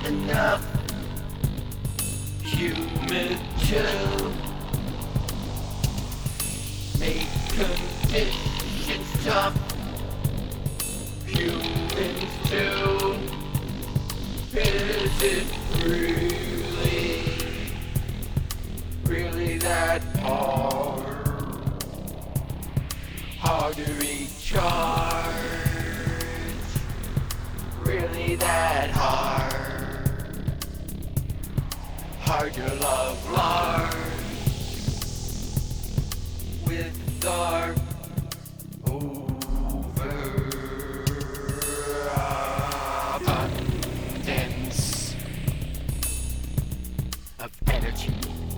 enough human to make conditions tough. Humans do. Is it really that hard? Hard to recharge. Really that hard? Hard to love large with our overabundance of energy.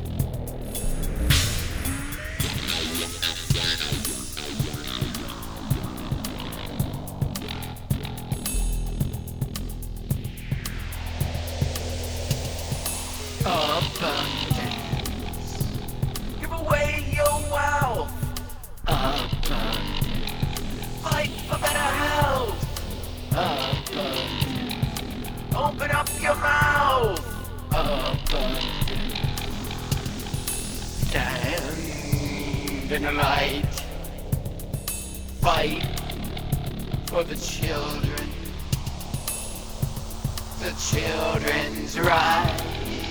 Abundance. Give away your wealth. Abundance. Fight for better health. Abundance. Open up your mouth. Abundance. Stand in the light. Fight for the children. The children's rights.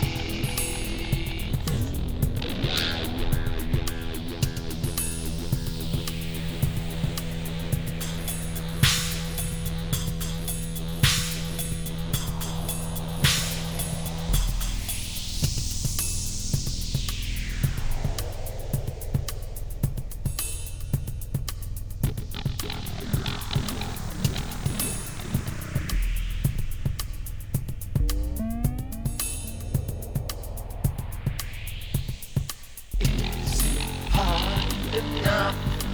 Enough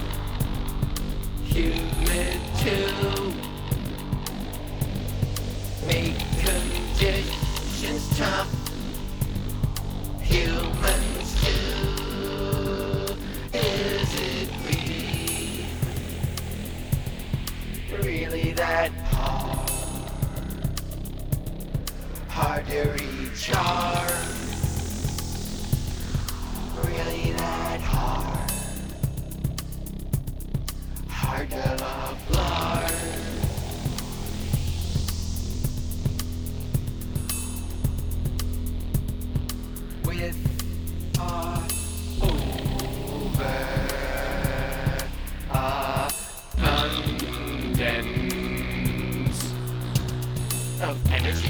human to make conditions tough. Humans do. Is it really that hard? Hard to recharge. Really that hard? Hard to love large with our overabundance of energy.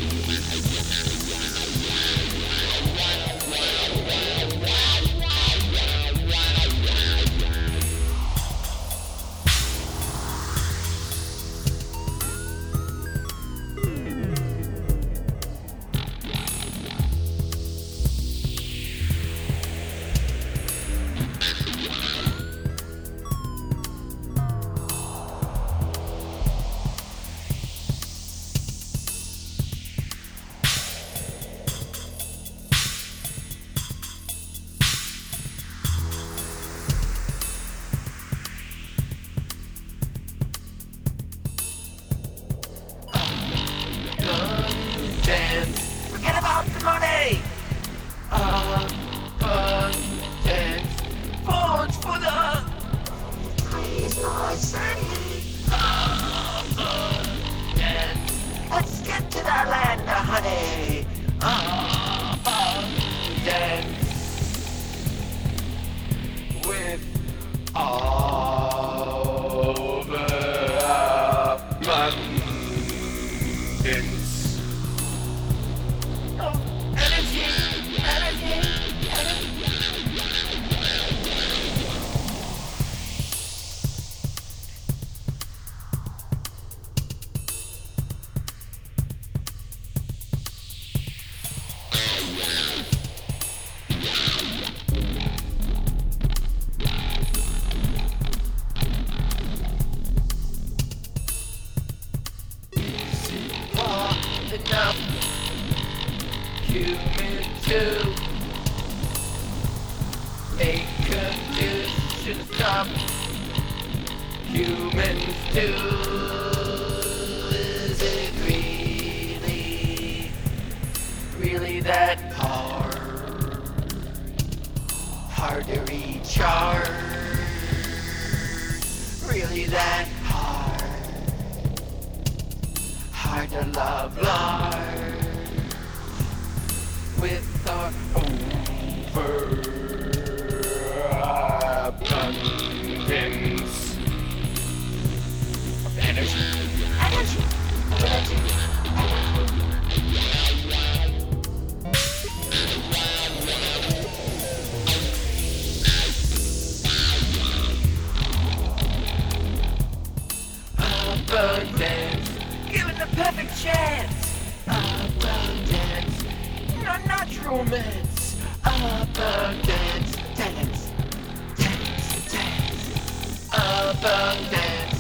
Forget about the money! Abundance. Forge for the please for city. Abundance. Let's get to that land of honey. Abundance. With overabundance. Enough human to make conditions tough. Humans do. Is it really that hard to recharge, really that hard to love large with our overabundance of energy. Abundance, given the perfect chance. Abundance, not romance. Abundance, tenants. Abundance,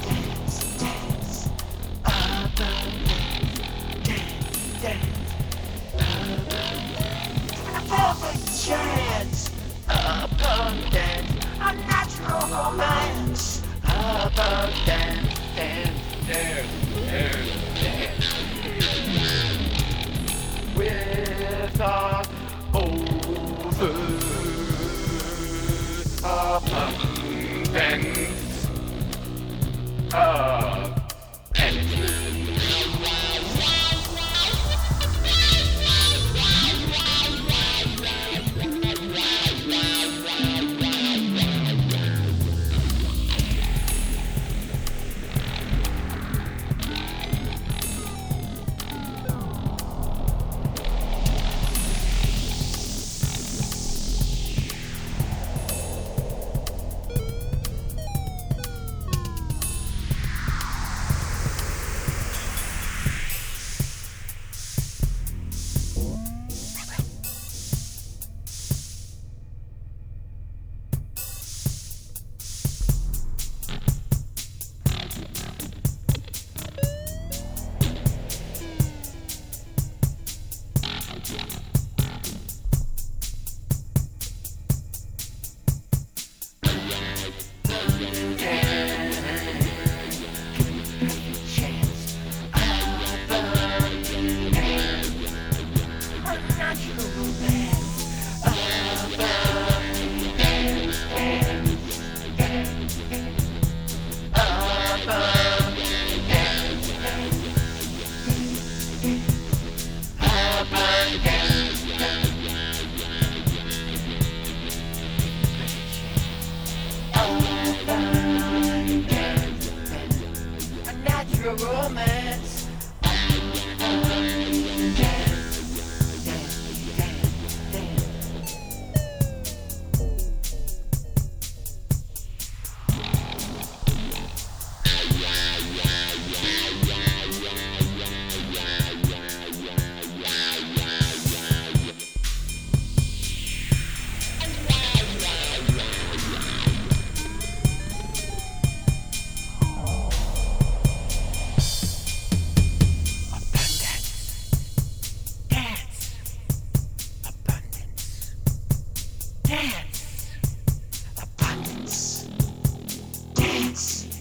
a perfect chance. Abundance, a natural romance. Abundance, with our overabundance of energy. Romance. Dance! Abundance! Dance!